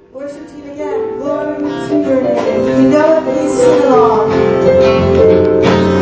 Worship team again. Glory to your name. If you know it, please sing along.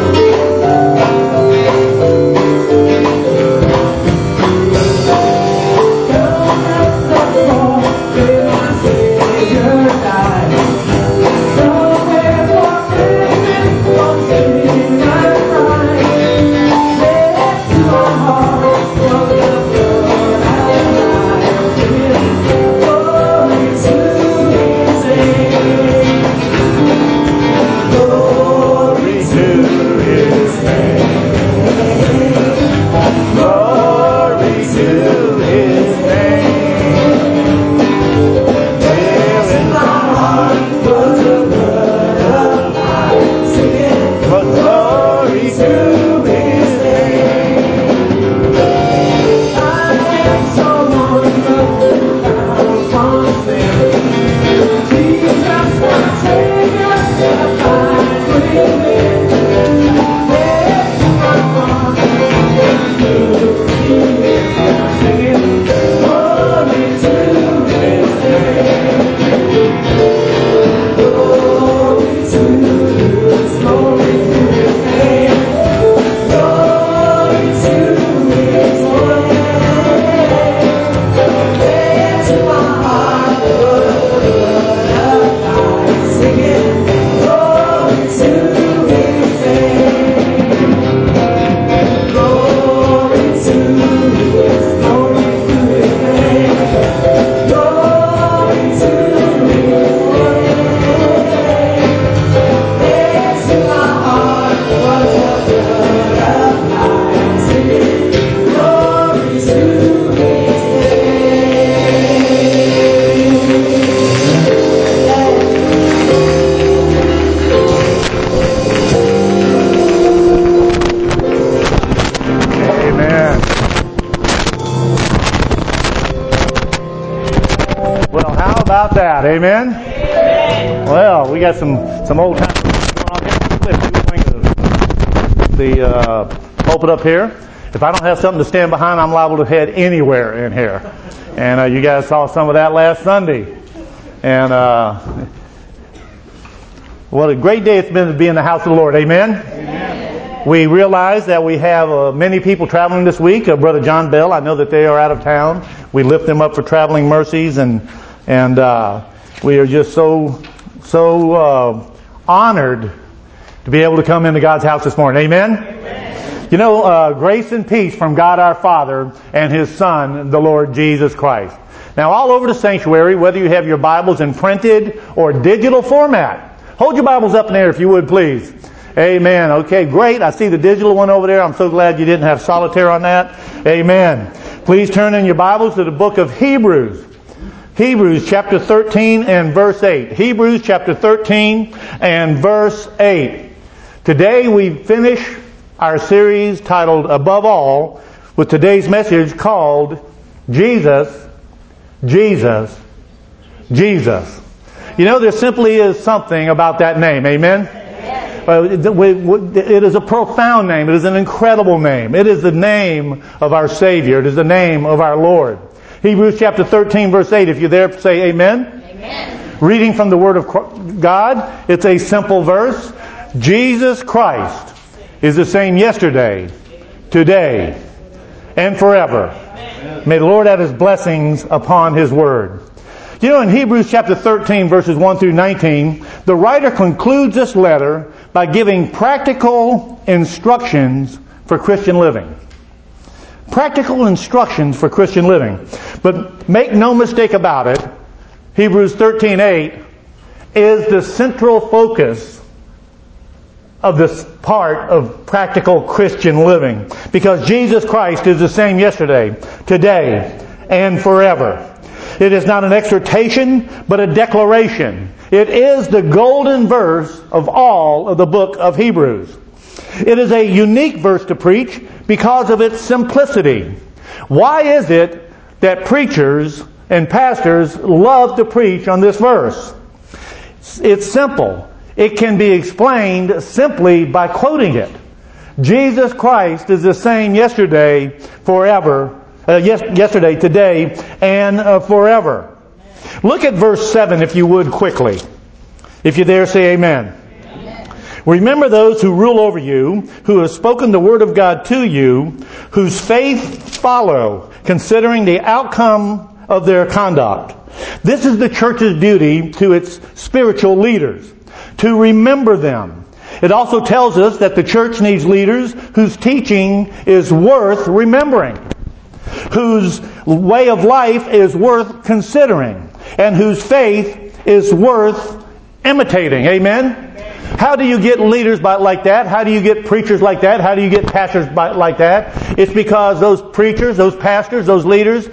That, amen? Amen? Well, we got some old time going on here. The pulpit up here. If I don't have something to stand behind, I'm liable to head anywhere in here. And you guys saw some of that last Sunday. And what a great day it's been to be in the house of the Lord, amen? Amen. We realize that we have many people traveling this week. Brother John Bell, I know that they are out of town. We lift them up for traveling mercies, and we are just so honored to be able to come into God's house this morning. Amen? Amen. You know, grace and peace from God our Father and His Son, the Lord Jesus Christ. Now, all over the sanctuary, whether you have your Bibles in printed or digital format, hold your Bibles up in the air if you would, please. Amen. Okay, great. I see the digital one over there. I'm so glad you didn't have solitaire on that. Amen. Please turn in your Bibles to the book of Hebrews. Hebrews chapter 13 and verse 8. Hebrews chapter 13 and verse 8. Today we finish our series titled Above All with today's message called Jesus, Jesus, Jesus. You know, there simply is something about that name. Amen? It is a profound name. It is an incredible name. It is the name of our Savior. It is the name of our Lord. Hebrews chapter 13 verse 8. If you're there, say amen. Amen. Reading from the Word of God, it's a simple verse. Jesus Christ is the same yesterday, today, and forever. Amen. May the Lord add His blessings upon His Word. You know, in Hebrews chapter 13 verses 1 through 19, the writer concludes this letter by giving practical instructions for Christian living. Practical instructions for Christian living. But make no mistake about it, Hebrews 13:8 is the central focus of this part of practical Christian living. Because Jesus Christ is the same yesterday, today, and forever. It is not an exhortation, but a declaration. It is the golden verse of all of the book of Hebrews. It is a unique verse to preach because of its simplicity. Why is it that preachers and pastors love to preach on this verse? It's simple. It can be explained simply by quoting it. Jesus Christ is the same yesterday, forever, yesterday, today, and forever. Look at verse 7 if you would quickly. If you're there, say amen. Remember those who rule over you, who have spoken the word of God to you, whose faith follow, considering the outcome of their conduct. This is the church's duty to its spiritual leaders, to remember them. It also tells us that the church needs leaders whose teaching is worth remembering, whose way of life is worth considering, and whose faith is worth imitating. Amen? How do you get leaders like that? How do you get preachers like that? How do you get pastors like that? It's because those preachers, those pastors, those leaders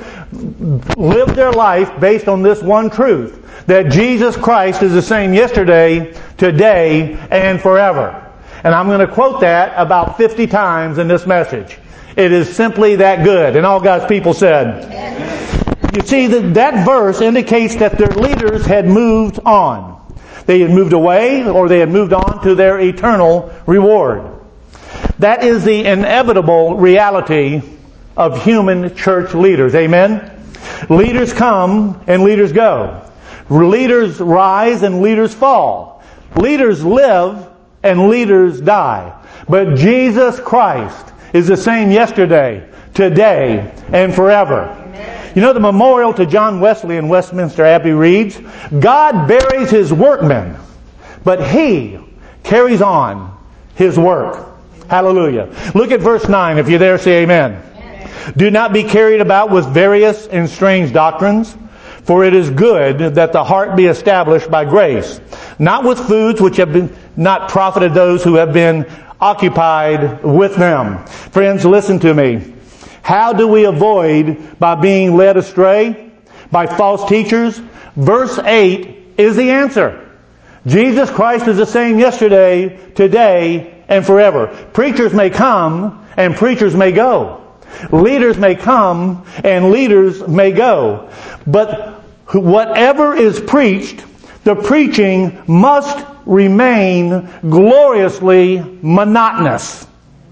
live their life based on this one truth, that Jesus Christ is the same yesterday, today, and forever. And I'm going to quote that about 50 times in this message. It is simply that good. And all God's people said. Amen. You see, that verse indicates that their leaders had moved on. They had moved away, or they had moved on to their eternal reward. That is the inevitable reality of human church leaders. Amen? Leaders come and leaders go. Leaders rise and leaders fall. Leaders live and leaders die. But Jesus Christ is the same yesterday, today, and forever. You know, the memorial to John Wesley in Westminster Abbey reads, God buries His workmen, but He carries on His work. Hallelujah. Look at verse 9. If you're there, say amen. Do not be carried about with various and strange doctrines, for it is good that the heart be established by grace, not with foods which have been not profited those who have been occupied with them. Friends, listen to me. How do we avoid by being led astray by false teachers? Verse 8 is the answer. Jesus Christ is the same yesterday, today, and forever. Preachers may come and preachers may go. Leaders may come and leaders may go. But whatever is preached, the preaching must remain gloriously monotonous.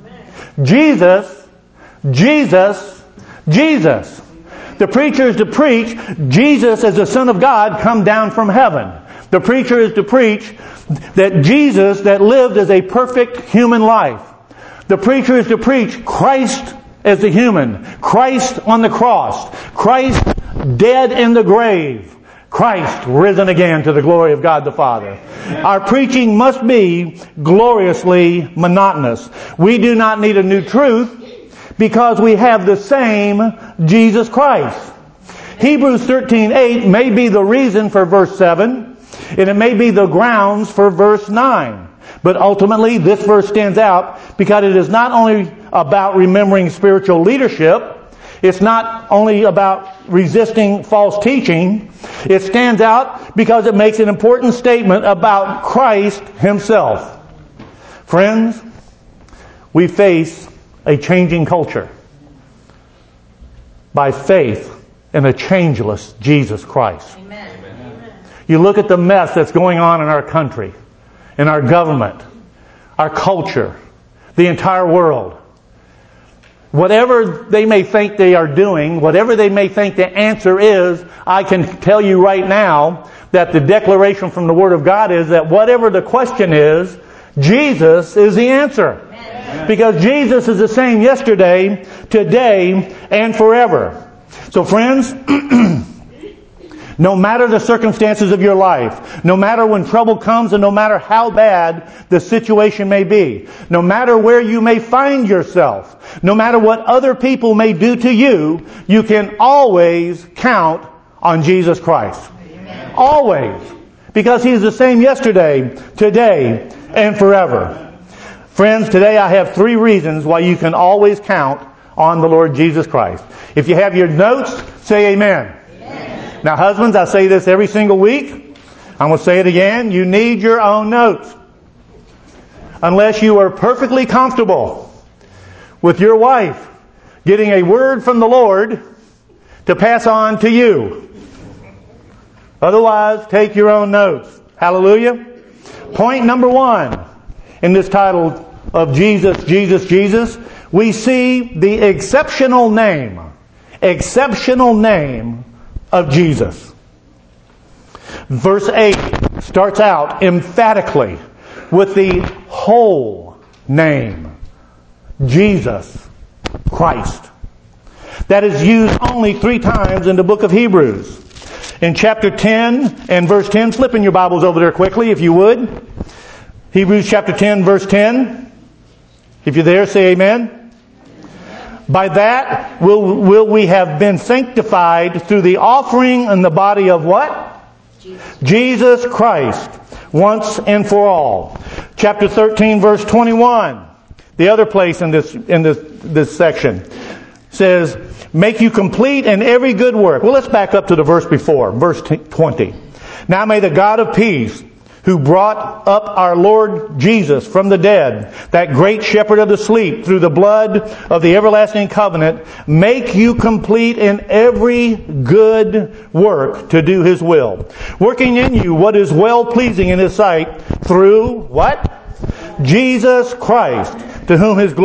Jesus. The preacher is to preach Jesus as the Son of God come down from heaven. The preacher is to preach that Jesus that lived as a perfect human life. The preacher is to preach Christ as the human, Christ on the cross, Christ dead in the grave, Christ risen again to the glory of God the Father. Our preaching must be gloriously monotonous. We do not need a new truth, because we have the same Jesus Christ. Hebrews 13:8 may be the reason for verse 7, and it may be the grounds for verse 9. But ultimately, this verse stands out because it is not only about remembering spiritual leadership, it's not only about resisting false teaching, it stands out because it makes an important statement about Christ Himself. Friends, we face a changing culture by faith in a changeless Jesus Christ. Amen. You look at the mess that's going on in our country, in our government, our culture, the entire world. Whatever they may think they are doing, whatever they may think the answer is, I can tell you right now that the declaration from the Word of God is that whatever the question is, Jesus is the answer. Because Jesus is the same yesterday, today, and forever. So friends, no matter the circumstances of your life, no matter when trouble comes and no matter how bad the situation may be, no matter where you may find yourself, no matter what other people may do to you, you can always count on Jesus Christ. Amen. Always. Because He is the same yesterday, today, and forever. Friends, today I have 3 reasons why you can always count on the Lord Jesus Christ. If you have your notes, say amen. Amen. Now husbands, I say this every single week. I'm going to say it again. You need your own notes. Unless you are perfectly comfortable with your wife getting a word from the Lord to pass on to you. Otherwise, take your own notes. Hallelujah. Point number 1. In this title of Jesus, we see the exceptional name of Jesus. Verse 8 starts out emphatically with the whole name, Jesus Christ. That is used only 3 times in the book of Hebrews. In chapter 10 and verse 10, flip in your Bibles over there quickly if you would. Hebrews chapter 10 verse 10. If you're there, say amen. By that will we have been sanctified through the offering in the body of what? Jesus Christ, once and for all. Chapter 13 verse 21. The other place in this section says, make you complete in every good work. Well, let's back up to the verse before, verse 20. Now may the God of peace, who brought up our Lord Jesus from the dead, that great shepherd of the sleep, through the blood of the everlasting covenant, make you complete in every good work to do His will, working in you what is well pleasing in His sight, through what? Jesus Christ, to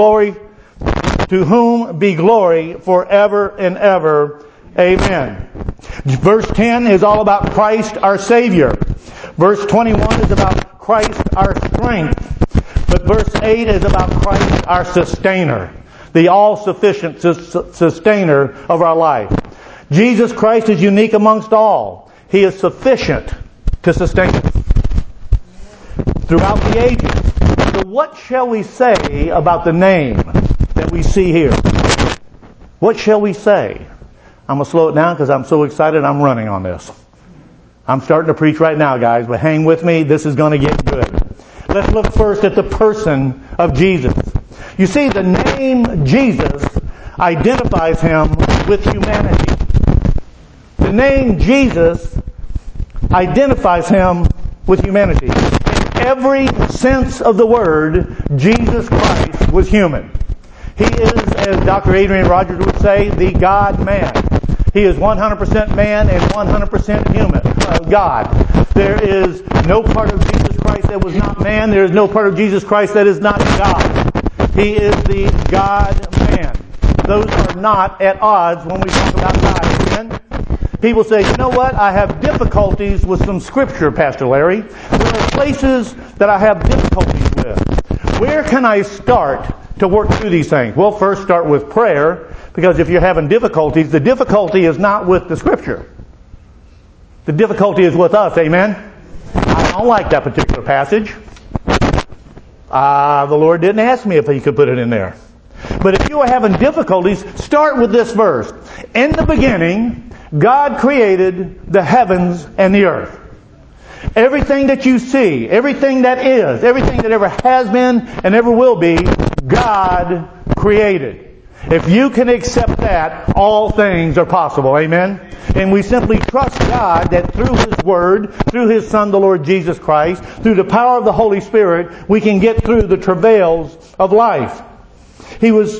whom be glory forever and ever. Amen. Verse 10 is all about Christ our Savior. Verse 21 is about Christ our strength. But verse 8 is about Christ our sustainer, the all-sufficient sustainer of our life. Jesus Christ is unique amongst all. He is sufficient to sustain us throughout the ages. So what shall we say about the name that we see here? What shall we say? I'm going to slow it down because I'm so excited I'm running on this. I'm starting to preach right now, guys, but hang with me. This is going to get good. Let's look first at the person of Jesus. You see, the name Jesus identifies Him with humanity. The name Jesus identifies Him with humanity. In every sense of the word, Jesus Christ was human. He is, as Dr. Adrian Rogers would say, the God-man. He is 100% man and 100% human, God. There is no part of Jesus Christ that was not man. There is no part of Jesus Christ that is not God. He is the God-man. Those are not at odds when we talk about God. Amen? People say, you know what? I have difficulties with some scripture, Pastor Larry. There are places that I have difficulties with. Where can I start to work through these things? Well, first start with prayer, because if you're having difficulties, the difficulty is not with the scripture. The difficulty is with us, amen? I don't like that particular passage. The Lord didn't ask me if He could put it in there. But if you are having difficulties, start with this verse. In the beginning, God created the heavens and the earth. Everything that you see, everything that is, everything that ever has been and ever will be, God created. If you can accept that, all things are possible. Amen? And we simply trust God that through His Word, through His Son, the Lord Jesus Christ, through the power of the Holy Spirit, we can get through the travails of life. He was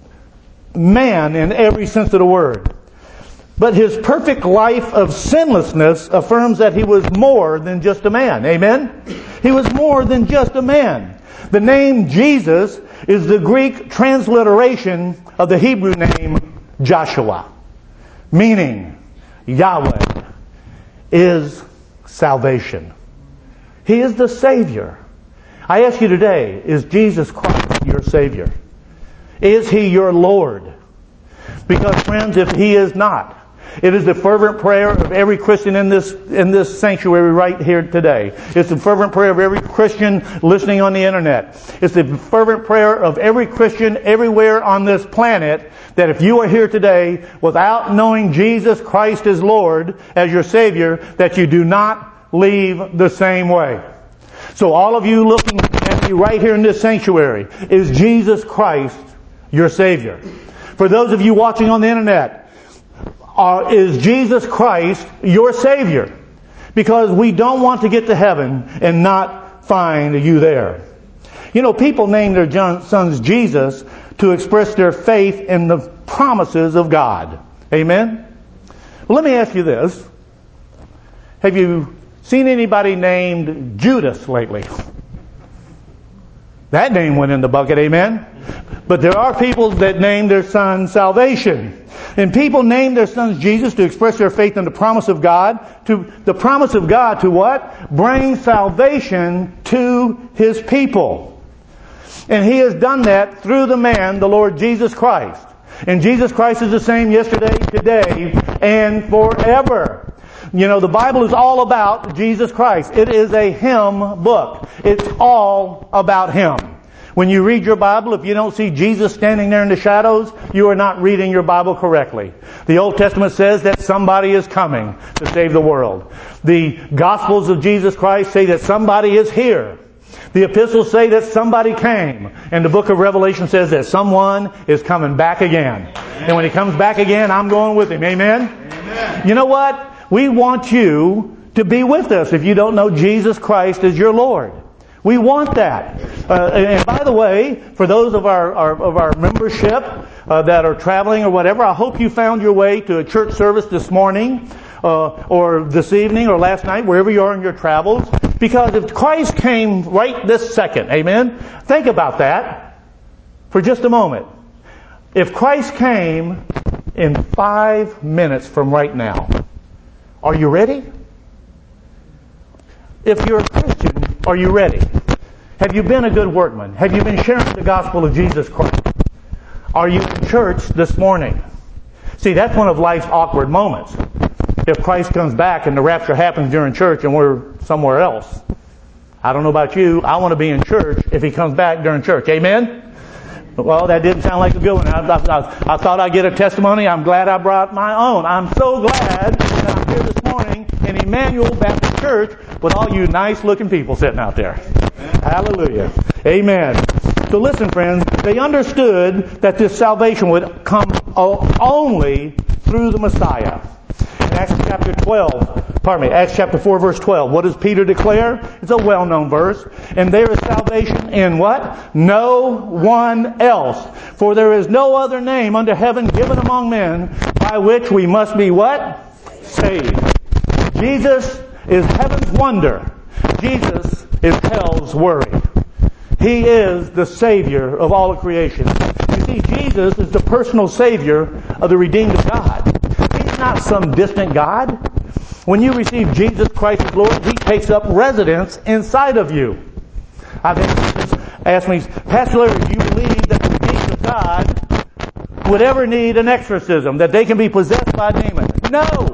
man in every sense of the word. But His perfect life of sinlessness affirms that He was more than just a man. Amen? He was more than just a man. The name Jesus is the Greek transliteration of the Hebrew name Joshua, meaning Yahweh is salvation. He is the Savior. I ask you today, is Jesus Christ your Savior? Is He your Lord? Because friends, if He is not, it is the fervent prayer of every Christian in this sanctuary right here today. It's the fervent prayer of every Christian listening on the internet. It's the fervent prayer of every Christian everywhere on this planet that if you are here today without knowing Jesus Christ as Lord, as your Savior, that you do not leave the same way. So all of you looking at me right here in this sanctuary, is Jesus Christ your Savior? For those of you watching on the internet, is Jesus Christ your Savior? Because we don't want to get to heaven and not find you there. You know, people name their sons Jesus to express their faith in the promises of God. Amen? Well, let me ask you this. Have you seen anybody named Judas lately? That name went in the bucket, amen? But there are people that name their son salvation. And people name their sons Jesus to express their faith in the promise of God. The promise of God to what? Bring salvation to His people. And He has done that through the man, the Lord Jesus Christ. And Jesus Christ is the same yesterday, today, and forever. You know, the Bible is all about Jesus Christ. It is a hymn book. It's all about Him. When you read your Bible, if you don't see Jesus standing there in the shadows, you are not reading your Bible correctly. The Old Testament says that somebody is coming to save the world. The Gospels of Jesus Christ say that somebody is here. The epistles say that somebody came. And the book of Revelation says that someone is coming back again. And when He comes back again, I'm going with Him. Amen? Amen. You know what? We want you to be with us if you don't know Jesus Christ as your Lord. We want that. And by the way, for those of our membership that are traveling or whatever, I hope you found your way to a church service this morning or this evening or last night, wherever you are in your travels. Because if Christ came right this second, amen? Think about that for just a moment. If Christ came in 5 minutes from right now, are you ready? If you're a Christian, are you ready? Have you been a good workman? Have you been sharing the gospel of Jesus Christ? Are you in church this morning? See, that's one of life's awkward moments. If Christ comes back and the rapture happens during church and we're somewhere else. I don't know about you. I want to be in church if He comes back during church. Amen? Well, that didn't sound like a good one. I thought I'd get a testimony. I'm glad I brought my own. I'm so glad that I'm here this morning in Emmanuel Baptist Church with all you nice-looking people sitting out there. Hallelujah. Amen. So listen, friends, they understood that this salvation would come only through the Messiah. In Acts chapter 4, verse 12, what does Peter declare? It's a well-known verse. And there is salvation in what? No one else. For there is no other name under heaven given among men by which we must be what? Saved. Jesus is heaven's wonder. Jesus is hell's worry. He is the Savior of all of creation. You see, Jesus is the personal Savior of the redeemed of God. He's not some distant God. When you receive Jesus Christ as Lord, He takes up residence inside of you. I've had students ask me, Pastor Larry, do you believe that the redeemed of God would ever need an exorcism, that they can be possessed by demons? No!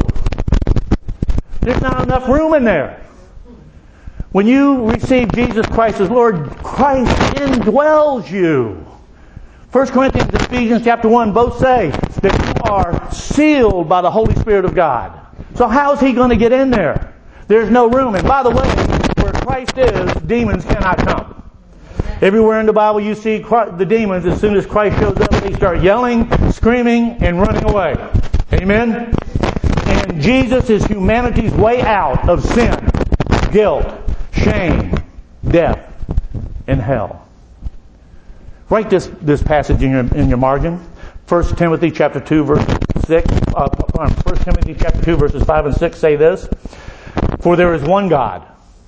There's not enough room in there. When you receive Jesus Christ as Lord, Christ indwells you. 1 Corinthians and Ephesians chapter 1 both say that you are sealed by the Holy Spirit of God. So how's He going to get in there? There's no room. And by the way, where Christ is, demons cannot come. Everywhere in the Bible you see the demons, as soon as Christ shows up, they start yelling, screaming, and running away. Amen? And Jesus is humanity's way out of sin, guilt, shame, death, and hell. Write this passage in your margin. 1 Timothy chapter 2 verse 6. 1 Timothy chapter 2 verses 5 and 6 say this. For there is one God,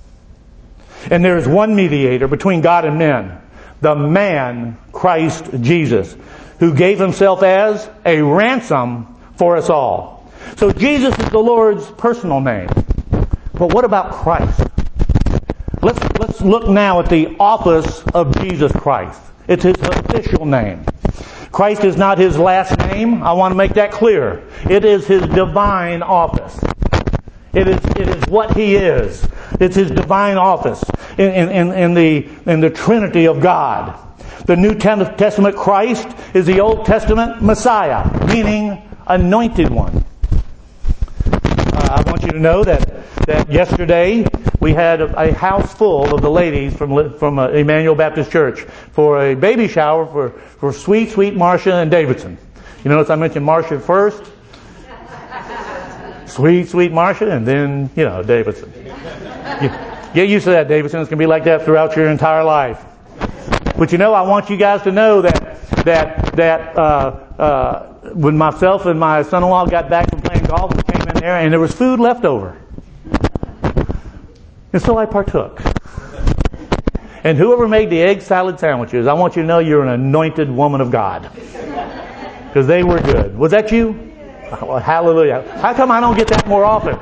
and there is one mediator between God and men, the man Christ Jesus, who gave Himself as a ransom for us all. So Jesus is the Lord's personal name. But what about Christ? Let's look now at the office of Jesus Christ. It's His official name. Christ is not His last name. I want to make that clear. It is His divine office. It is what He is. It's His divine office in the Trinity of God. The New Testament Christ is the Old Testament Messiah, meaning anointed one. I want you to know that yesterday we had a house full of the ladies from Emmanuel Baptist Church for a baby shower for sweet Marcia and Davidson. You notice I mentioned Marcia first? Sweet Marcia, and then, Davidson. Get used to that, Davidson. It's going to be like that throughout your entire life. But I want you guys to know that when myself and my son-in-law got back from playing golf, we came in there and there was food left over. And so I partook. And whoever made the egg salad sandwiches, I want you to know you're an anointed woman of God. Because they were good. Was that you? Well, hallelujah. How come I don't get that more often?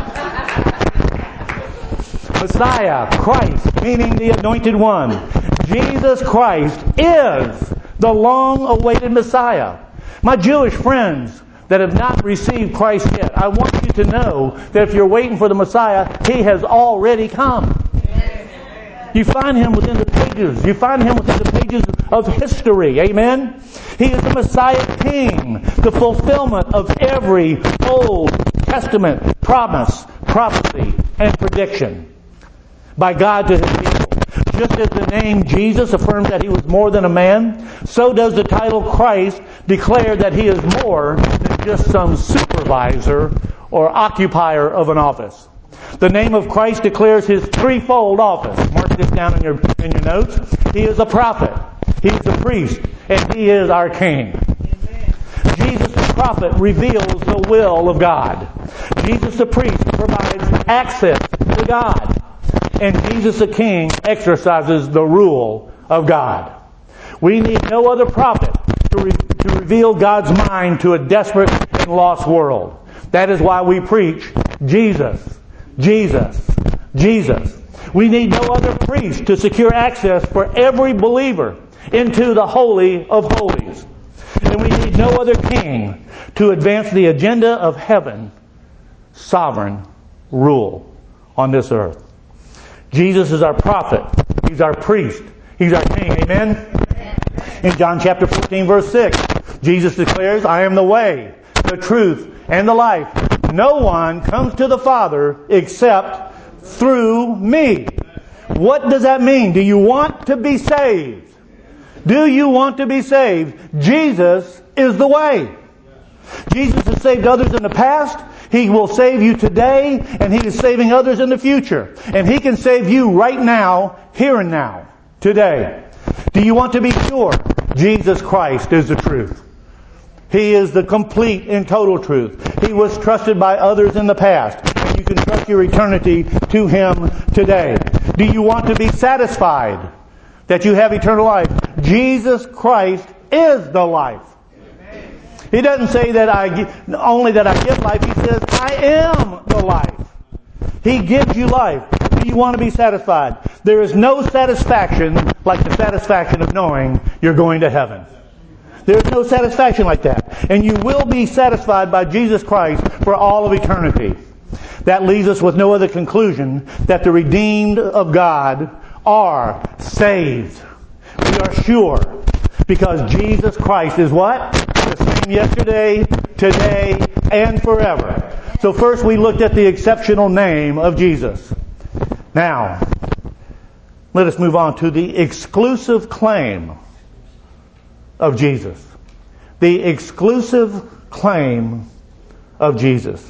Messiah, Christ, meaning the anointed one. Jesus Christ is the long-awaited Messiah. My Jewish friends that have not received Christ yet, I want you to know that if you're waiting for the Messiah, He has already come. You find Him within the pages. You find Him within the pages of history. Amen? He is the Messiah King, the fulfillment of every Old Testament promise, prophecy, and prediction by God to His people. Just as the name Jesus affirms that He was more than a man, so does the title Christ declare that He is more than just some supervisor or occupier of an office. The name of Christ declares His threefold office. Mark this down in your notes. He is a prophet, He is a priest, and He is our King. Jesus the prophet reveals the will of God. Jesus the priest provides access to God. And Jesus the King exercises the rule of God. We need no other prophet to reveal God's mind to a desperate and lost world. That is why we preach Jesus, Jesus, Jesus. We need no other priest to secure access for every believer into the Holy of Holies. And we need no other king to advance the agenda of heaven, sovereign rule on this earth. Jesus is our prophet. He's our priest. He's our king. Amen? In John chapter 14 verse 6, Jesus declares, I am the way, the truth, and the life. No one comes to the Father except through me. What does that mean? Do you want to be saved? Do you want to be saved? Jesus is the way. Jesus has saved others in the past. He will save you today, and He is saving others in the future. And He can save you right now, here and now, today. Do you want to be sure? Jesus Christ is the truth. He is the complete and total truth. He was trusted by others in the past, and you can trust your eternity to Him today. Do you want to be satisfied that you have eternal life? Jesus Christ is the life. He doesn't say that only that I give life. He says, I am the life. He gives you life. Do you want to be satisfied? There is no satisfaction like the satisfaction of knowing you're going to heaven. There's no satisfaction like that. And you will be satisfied by Jesus Christ for all of eternity. That leaves us with no other conclusion that the redeemed of God are saved. We are sure. Because Jesus Christ is what? The same yesterday, today, and forever. So first we looked at the exceptional name of Jesus. Now, let us move on to the exclusive claim of Jesus. The exclusive claim of Jesus.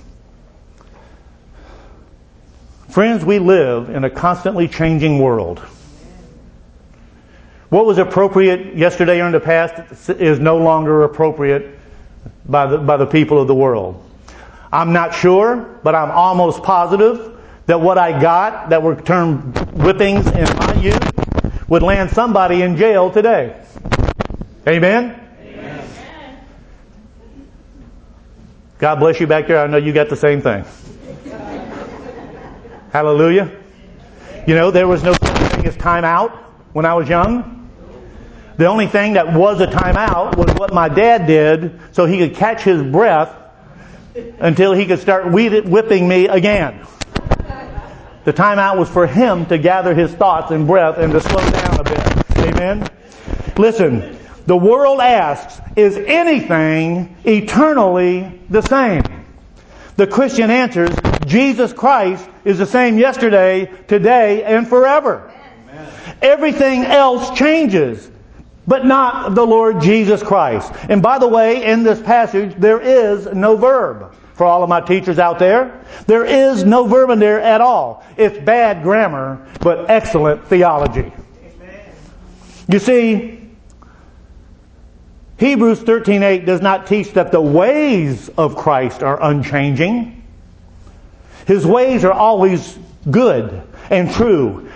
Friends, we live in a constantly changing world. What was appropriate yesterday or in the past is no longer appropriate by the people of the world. I'm not sure, but I'm almost positive that what I got that were termed whippings in my youth would land somebody in jail today. Amen? Amen. God bless you back there. I know you got the same thing. Hallelujah. You know, there was no such thing as time out when I was young. The only thing that was a timeout was what my dad did so he could catch his breath until he could start whipping me again. The timeout was for him to gather his thoughts and breath and to slow down a bit. Amen? Listen, the world asks, is anything eternally the same? The Christian answers, Jesus Christ is the same yesterday, today, and forever. Amen. Everything else changes, but not the Lord Jesus Christ. And by the way, in this passage, there is no verb. For all of my teachers out there, there is no verb in there at all. It's bad grammar, but excellent theology. Amen. You see, Hebrews 13:8 does not teach that the ways of Christ are unchanging. His ways are always good and true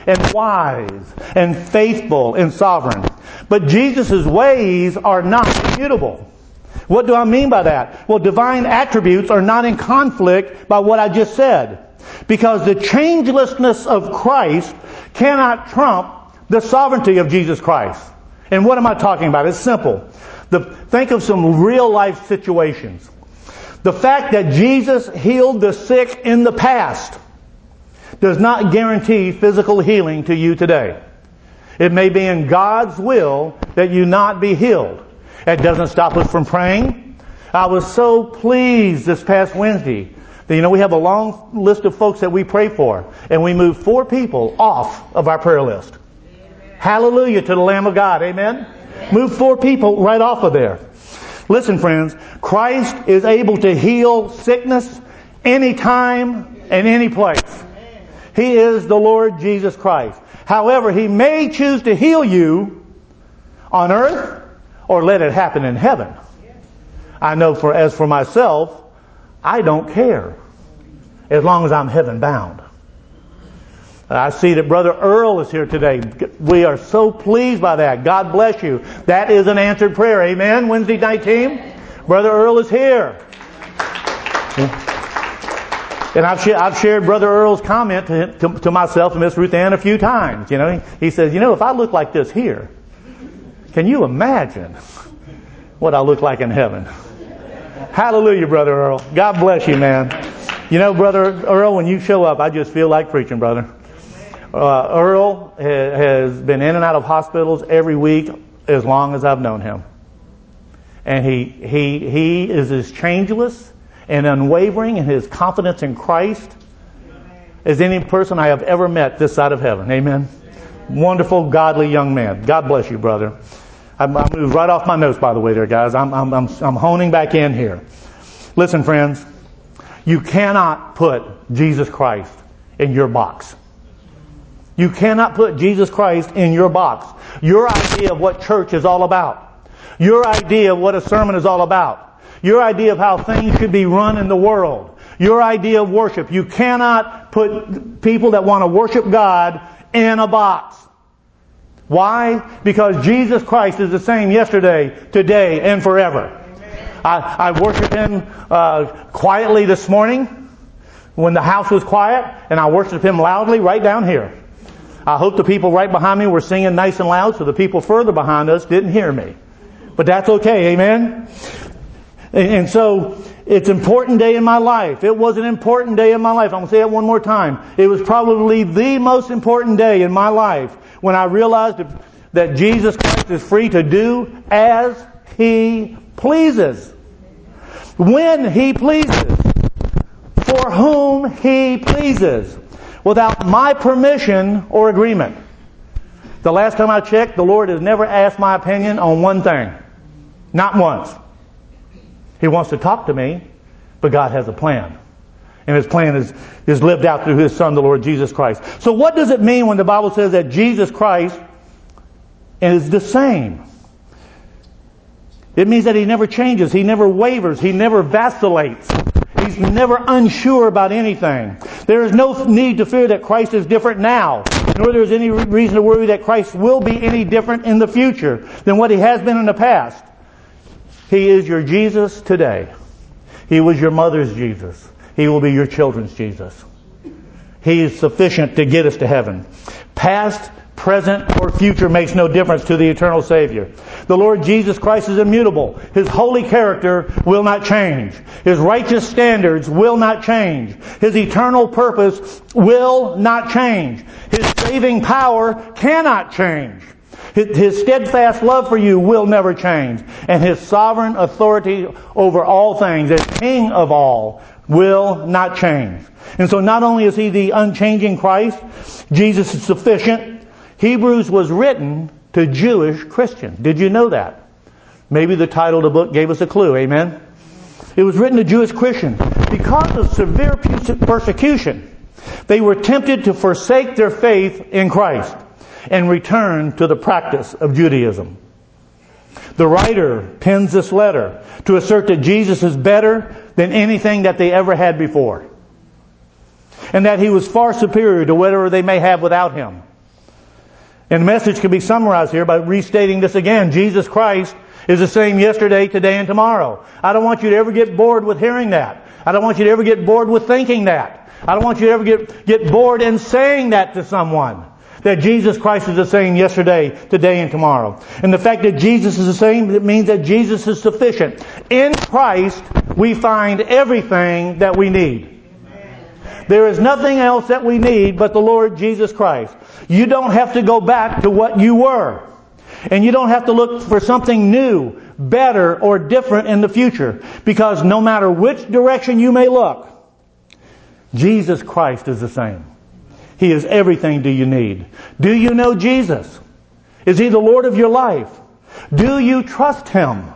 and wise and faithful and sovereign. But Jesus' ways are not immutable. What do I mean by that? Well, divine attributes are not in conflict by what I just said. Because the changelessness of Christ cannot trump the sovereignty of Jesus Christ. And what am I talking about? It's simple. Think of some real life situations. The fact that Jesus healed the sick in the past does not guarantee physical healing to you today. It may be in God's will that you not be healed. That doesn't stop us from praying. I was so pleased this past Wednesday that, we have a long list of folks that we pray for, and we moved 4 people off of our prayer list. Amen. Hallelujah to the Lamb of God. Amen? Amen. Move 4 people right off of there. Listen, friends, Christ is able to heal sickness anytime and any place. He is the Lord Jesus Christ. However, He may choose to heal you on earth or let it happen in heaven. I know as for myself, I don't care as long as I'm heaven bound. I see that Brother Earl is here today. We are so pleased by that. God bless you. That is an answered prayer. Amen. Wednesday night team. Brother Earl is here. And I've shared Brother Earl's comment to myself and Miss Ruth Ann a few times. He says, if I look like this here, can you imagine what I look like in heaven? Hallelujah, Brother Earl. God bless you, man. Brother Earl, when you show up, I just feel like preaching, brother. Earl has been in and out of hospitals every week as long as I've known him. And he is as changeless and unwavering in his confidence in Christ as any person I have ever met this side of heaven. Amen. Wonderful, godly young man. God bless you, brother. I moved right off my notes, by the way, there, guys. I'm honing back in here. Listen, friends, you cannot put Jesus Christ in your box. You cannot put Jesus Christ in your box. Your idea of what church is all about. Your idea of what a sermon is all about. Your idea of how things should be run in the world. Your idea of worship. You cannot put people that want to worship God in a box. Why? Because Jesus Christ is the same yesterday, today, and forever. I worshiped Him quietly this morning when the house was quiet, and I worshiped Him loudly right down here. I hope the people right behind me were singing nice and loud so the people further behind us didn't hear me. But that's okay, amen? And so, it's an important day in my life. It was an important day in my life. I'm going to say it one more time. It was probably the most important day in my life when I realized that Jesus Christ is free to do as He pleases. When He pleases. For whom He pleases. Without my permission or agreement. The last time I checked, the Lord has never asked my opinion on one thing. Not once. He wants to talk to me, but God has a plan. And His plan is lived out through His Son, the Lord Jesus Christ. So what does it mean when the Bible says that Jesus Christ is the same? It means that He never changes. He never wavers. He never vacillates. He's never unsure about anything. There is no need to fear that Christ is different now, nor there is any reason to worry that Christ will be any different in the future than what He has been in the past. He is your Jesus today. He was your mother's Jesus. He will be your children's Jesus. He is sufficient to get us to heaven. Past, present, or future makes no difference to the eternal Savior. The Lord Jesus Christ is immutable. His holy character will not change. His righteous standards will not change. His eternal purpose will not change. His saving power cannot change. His steadfast love for you will never change. And His sovereign authority over all things, as King of all, will not change. And so not only is He the unchanging Christ, Jesus is sufficient. Hebrews was written to Jewish Christians. Did you know that? Maybe the title of the book gave us a clue. Amen? It was written to Jewish Christians. Because of severe persecution, they were tempted to forsake their faith in Christ and return to the practice of Judaism. The writer pens this letter to assert that Jesus is better than anything that they ever had before. And that He was far superior to whatever they may have without Him. And the message can be summarized here by restating this again. Jesus Christ is the same yesterday, today, and tomorrow. I don't want you to ever get bored with hearing that. I don't want you to ever get bored with thinking that. I don't want you to ever get bored in saying that to someone. That Jesus Christ is the same yesterday, today, and tomorrow. And the fact that Jesus is the same, it means that Jesus is sufficient. In Christ, we find everything that we need. There is nothing else that we need but the Lord Jesus Christ. You don't have to go back to what you were. And you don't have to look for something new, better, or different in the future. Because no matter which direction you may look, Jesus Christ is the same. He is everything do you need. Do you know Jesus? Is He the Lord of your life? Do you trust Him?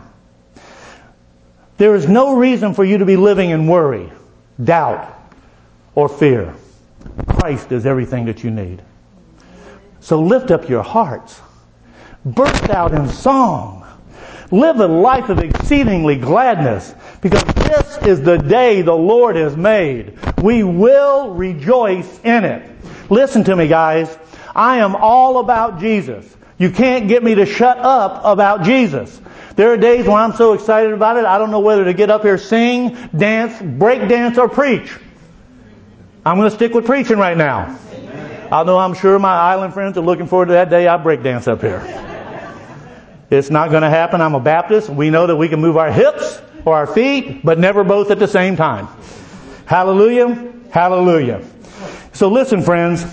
There is no reason for you to be living in worry, doubt, or fear. Christ is everything that you need. So lift up your hearts. Burst out in song. Live a life of exceedingly gladness, because this is the day the Lord has made. We will rejoice in it. Listen to me, guys. I am all about Jesus. You can't get me to shut up about Jesus. There are days when I'm so excited about it, I don't know whether to get up here, sing, dance, break dance, or preach. I'm going to stick with preaching right now. Although I'm sure my island friends are looking forward to that day I break dance up here. It's not going to happen. I'm a Baptist. We know that we can move our hips or our feet, but never both at the same time. Hallelujah. Hallelujah. So listen, friends.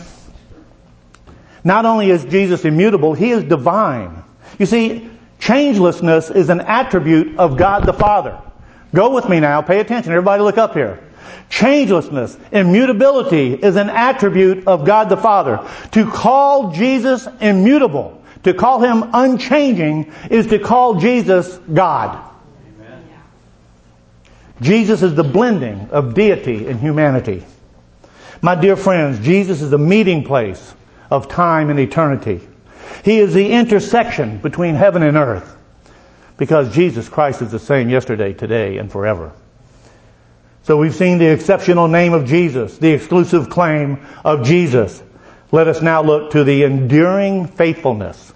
Not only is Jesus immutable, He is divine. You see, changelessness is an attribute of God the Father. Go with me now. Pay attention. Everybody look up here. Changelessness, immutability is an attribute of God the Father. To call Jesus immutable, to call Him unchanging, is to call Jesus God. Amen. Jesus is the blending of deity and humanity. My dear friends, Jesus is the meeting place of time and eternity. He is the intersection between heaven and earth, because Jesus Christ is the same yesterday, today, and forever. So we've seen the exceptional name of Jesus, the exclusive claim of Jesus. Let us now look to the enduring faithfulness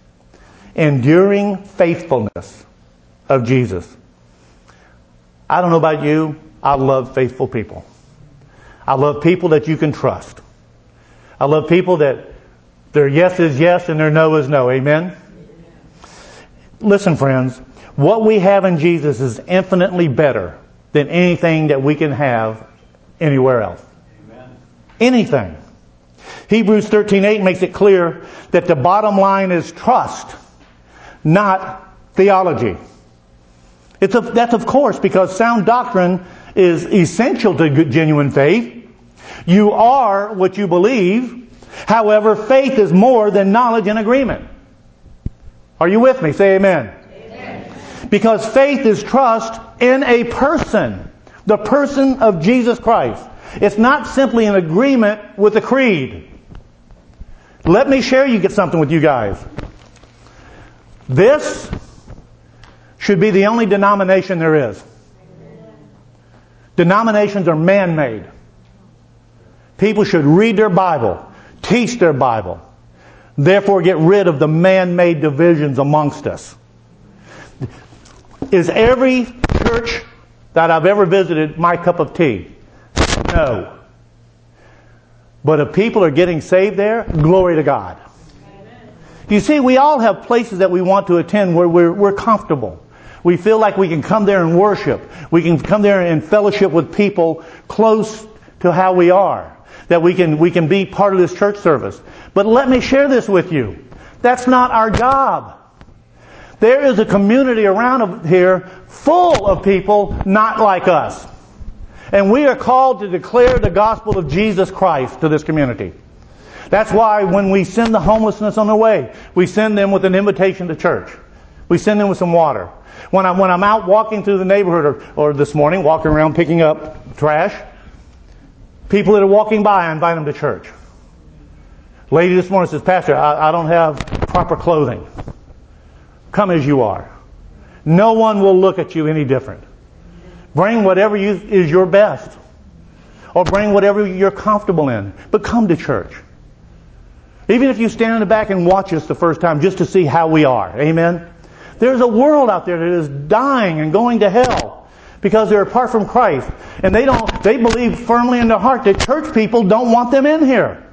of Jesus. I don't know about you, I love faithful people. I love people that you can trust. I love people that their yes is yes and their no is no. Amen? Listen, friends, what we have in Jesus is infinitely better than anything that we can have anywhere else. Amen. Anything. Hebrews 13:8 makes it clear that the bottom line is trust, not theology. That's of course because sound doctrine is essential to genuine faith. You are what you believe. However, faith is more than knowledge and agreement. Are you with me? Say amen. Because faith is trust in a person. The person of Jesus Christ. It's not simply an agreement with a creed. Let me share something with you guys. This should be the only denomination there is. Denominations are man-made. People should read their Bible, teach their Bible. Therefore get rid of the man-made divisions amongst us. Is every church that I've ever visited my cup of tea? No. But if people are getting saved there, glory to God. Amen. You see, we all have places that we want to attend where we're comfortable. We feel like we can come there and worship. We can come there and fellowship with people close to how we are. That we can be part of this church service. But let me share this with you. That's not our job. There is a community around here full of people not like us. And we are called to declare the gospel of Jesus Christ to this community. That's why when we send the homelessness on their way, we send them with an invitation to church. We send them with some water. When I'm out walking through the neighborhood or this morning, walking around picking up trash, people that are walking by, I invite them to church. Lady this morning says, Pastor, I don't have proper clothing. Come as you are. No one will look at you any different. Bring whatever is your best. Or bring whatever you're comfortable in. But come to church. Even if you stand in the back and watch us the first time just to see how we are. Amen? There's a world out there that is dying and going to hell because they're apart from Christ. And they believe firmly in their heart that church people don't want them in here.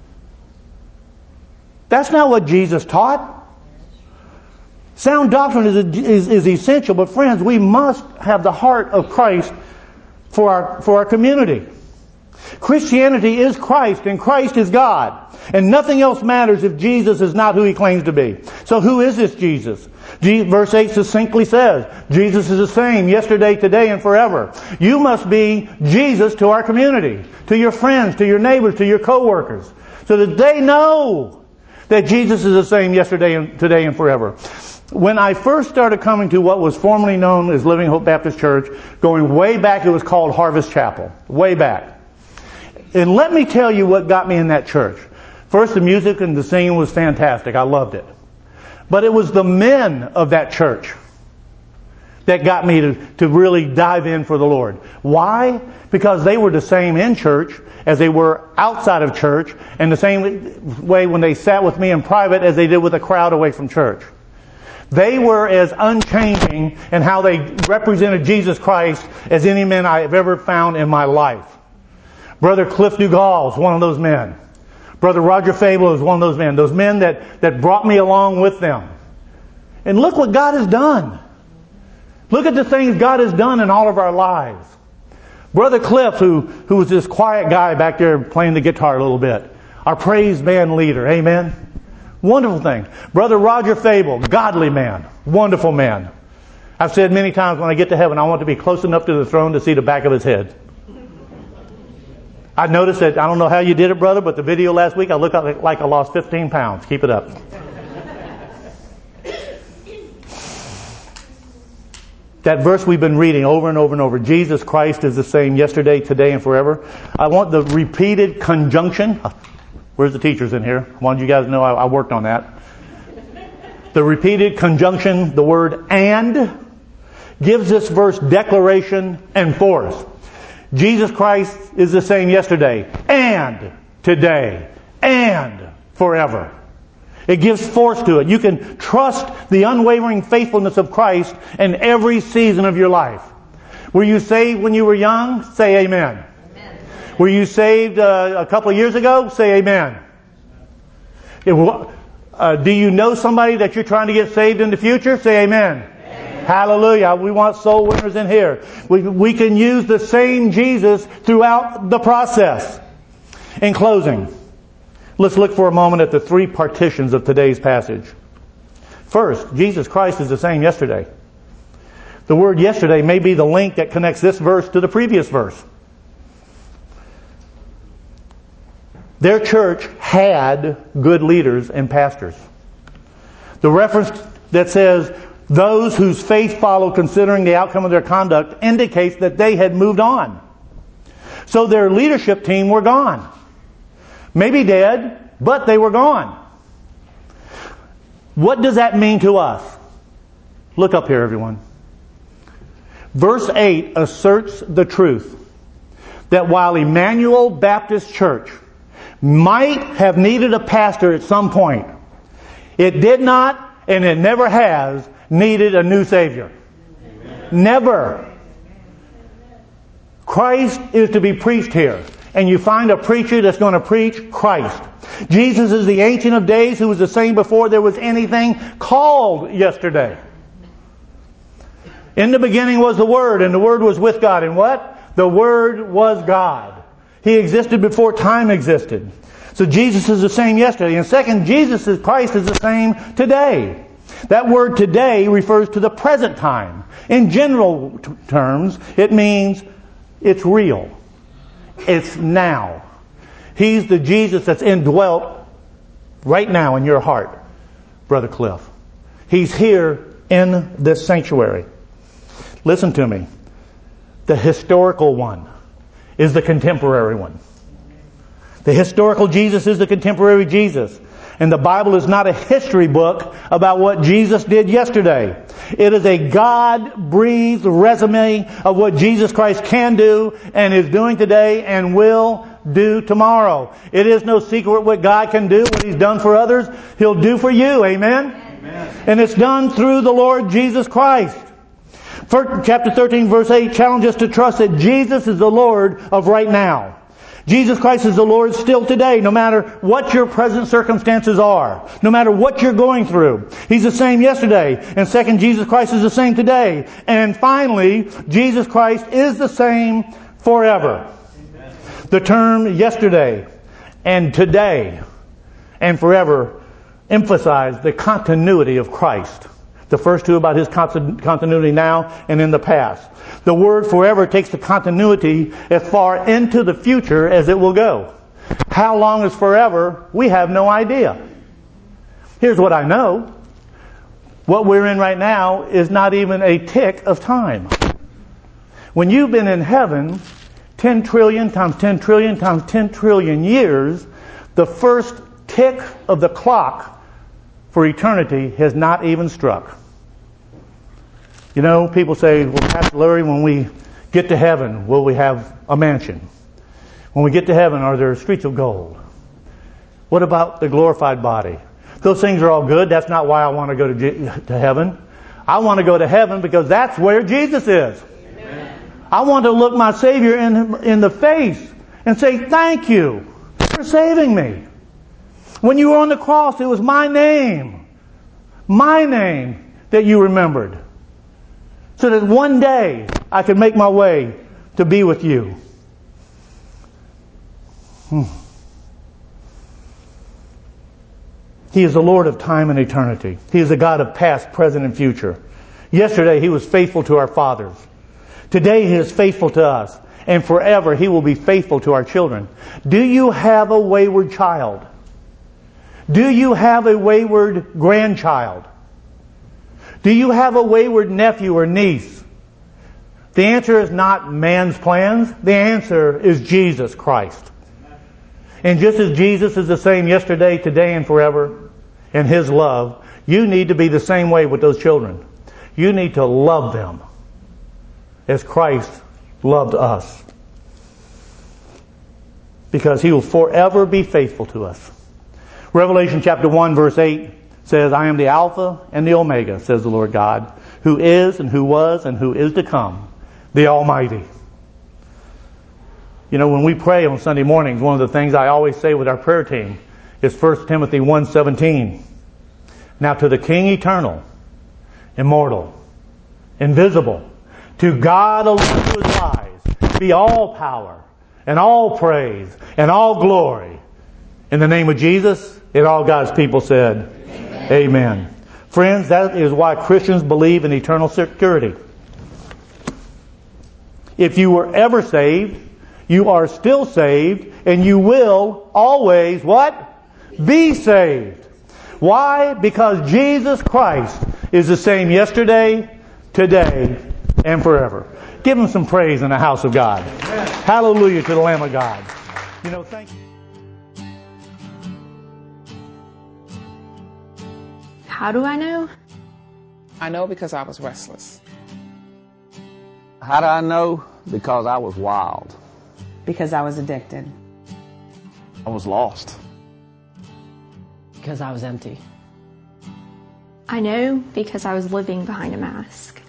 That's not what Jesus taught. Sound doctrine is essential, but friends, we must have the heart of Christ for our community. Christianity is Christ, and Christ is God. And nothing else matters if Jesus is not who He claims to be. So who is this Jesus? Verse 8 succinctly says, Jesus is the same yesterday, today, and forever. You must be Jesus to our community, to your friends, to your neighbors, to your co-workers, so that they know that Jesus is the same yesterday, and today, and forever. When I first started coming to what was formerly known as Living Hope Baptist Church, going way back, it was called Harvest Chapel. Way back. And let me tell you what got me in that church. First, the music and the singing was fantastic. I loved it. But it was the men of that church that got me to really dive in for the Lord. Why? Because they were the same in church as they were outside of church, and the same way when they sat with me in private as they did with a crowd away from church. They were as unchanging in how they represented Jesus Christ as any men I have ever found in my life. Brother Cliff Dugall is one of those men. Brother Roger Fable is one of those men. Those men that brought me along with them. And look what God has done. Look at the things God has done in all of our lives. Brother Cliff, who was this quiet guy back there playing the guitar a little bit. Our praise band leader. Amen. Wonderful thing. Brother Roger Fable, godly man. Wonderful man. I've said many times when I get to heaven, I want to be close enough to the throne to see the back of his head. I noticed that, I don't know how you did it, brother, but the video last week, I looked like I lost 15 pounds. Keep it up. That verse we've been reading over and over and over, Jesus Christ is the same yesterday, today, and forever. I want the repeated conjunction. Where's the teachers in here? I want you guys to know I worked on that. The repeated conjunction, the word and, gives this verse declaration and force. Jesus Christ is the same yesterday, and today, and forever. It gives force to it. You can trust the unwavering faithfulness of Christ in every season of your life. Were you saved when you were young? Say amen. Were you saved a couple of years ago? Say amen. Do you know somebody that you're trying to get saved in the future? Say amen. Hallelujah. We want soul winners in here. We can use the same Jesus throughout the process. In closing, let's look for a moment at the three partitions of today's passage. First, Jesus Christ is the same yesterday. The word yesterday may be the link that connects this verse to the previous verse. Their church had good leaders and pastors. The reference that says, those whose faith followed considering the outcome of their conduct, indicates that they had moved on. So their leadership team were gone. Maybe dead, but they were gone. What does that mean to us? Look up here, everyone. Verse 8 asserts the truth that while Emmanuel Baptist Church might have needed a pastor at some point, it did not, and it never has, needed a new Savior. Amen. Never. Christ is to be preached here. And you find a preacher that's going to preach Christ. Jesus is the Ancient of Days who was the same before there was anything called yesterday. In the beginning was the Word, and the Word was with God. And what? The Word was God. He existed before time existed. So Jesus is the same yesterday. And second, Christ is the same today. That word today refers to the present time. In general terms, it means it's real. It's now. He's the Jesus that's indwelt right now in your heart, Brother Cliff. He's here in this sanctuary. Listen to me. The historical one is the contemporary one. The historical Jesus is the contemporary Jesus. And the Bible is not a history book about what Jesus did yesterday. It is a God-breathed resume of what Jesus Christ can do and is doing today and will do tomorrow. It is no secret what God can do, what He's done for others, He'll do for you. Amen? Amen. And it's done through the Lord Jesus Christ. Chapter 13 verse 8 challenges us to trust that Jesus is the Lord of right now. Jesus Christ is the Lord still today, no matter what your present circumstances are, no matter what you're going through. He's the same yesterday. And second, Jesus Christ is the same today. And finally, Jesus Christ is the same forever. Amen. The term yesterday and today and forever emphasize the continuity of Christ. The first two about His continuity now and in the past. The word forever takes the continuity as far into the future as it will go. How long is forever? We have no idea. Here's what I know. What we're in right now is not even a tick of time. When you've been in heaven 10 trillion times 10 trillion times 10 trillion years, the first tick of the clock for eternity has not even struck. You know, people say, well, Pastor Larry, when we get to heaven, will we have a mansion? When we get to heaven, are there streets of gold? What about the glorified body? Those things are all good. That's not why I want to go to heaven. I want to go to heaven because that's where Jesus is. Amen. I want to look my Savior in the face and say, thank you for saving me. When you were on the cross, it was my name that you remembered. So that one day I could make my way to be with you. He is the Lord of time and eternity. He is the God of past, present, and future. Yesterday He was faithful to our fathers. Today He is faithful to us. And forever He will be faithful to our children. Do you have a wayward child? Do you have a wayward grandchild? Do you have a wayward nephew or niece? The answer is not man's plans. The answer is Jesus Christ. And just as Jesus is the same yesterday, today, and forever in His love, you need to be the same way with those children. You need to love them as Christ loved us. Because He will forever be faithful to us. Revelation chapter 1 verse 8 says, I am the Alpha and the Omega, says the Lord God, who is and who was and who is to come, the Almighty. You know, when we pray on Sunday mornings, one of the things I always say with our prayer team is 1 Timothy 1:17. Now to the King eternal, immortal, invisible, to God alone who is wise, be all power and all praise and all glory. In the name of Jesus, and all God's people said, Amen. Friends, that is why Christians believe in eternal security. If you were ever saved, you are still saved, and you will always, what? Be saved. Why? Because Jesus Christ is the same yesterday, today, and forever. Give Him some praise in the house of God. Amen. Hallelujah to the Lamb of God. You know, thank you. How do I know? I know because I was restless. How do I know? Because I was wild. Because I was addicted. I was lost. Because I was empty. I know because I was living behind a mask.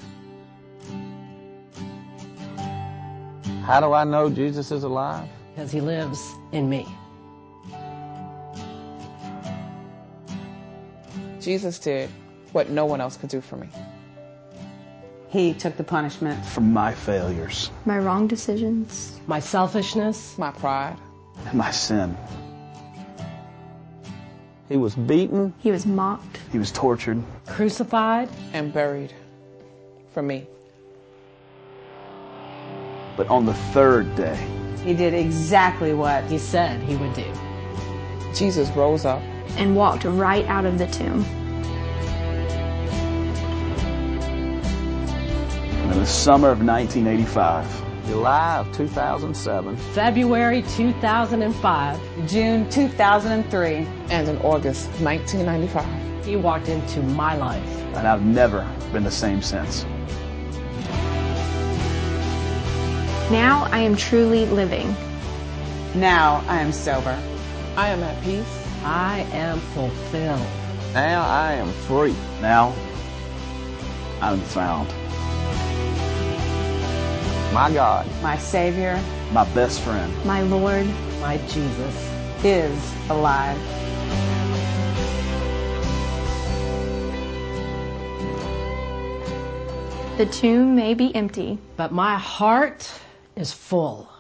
How do I know Jesus is alive? Because He lives in me. Jesus did what no one else could do for me. He took the punishment For my failures. My wrong decisions. My selfishness. My pride. And my sin. He was beaten. He was mocked. He was tortured. Crucified. And buried for me. But on the third day, He did exactly what He said He would do. Jesus rose up. And walked right out of the tomb. in the summer of 1985, July of 2007, February 2005, June 2003, and in August 1995. He walked into my life. and I've never been the same since. Now I am truly living. Now I am sober. I am at peace. I am fulfilled. Now I am free. Now I'm found. My God, My Savior my best friend. My Lord, My Jesus. is alive. the tomb may be empty, But my heart is full.